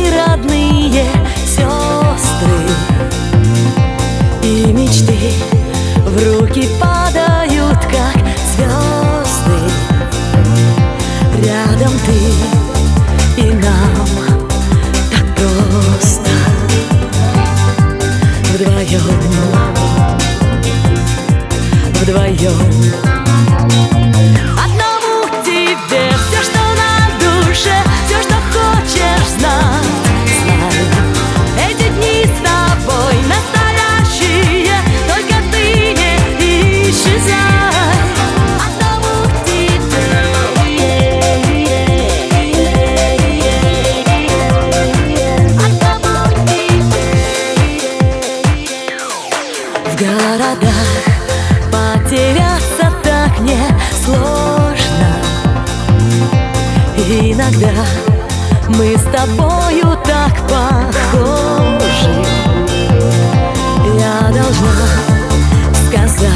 родные сестры, и мечты в руки падают, как звезды. Рядом ты, и нам так просто вдвоем. Одному тебе все, что на душе, все, что хочешь знать, знай. Эти дни с тобой настоящие, только ты не исчезай. Одному тебе, одному тебе. В городах потеряться так не сложно. Иногда мы с тобою так похожи. Я должна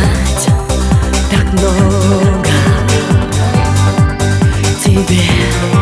сказать так много тебе.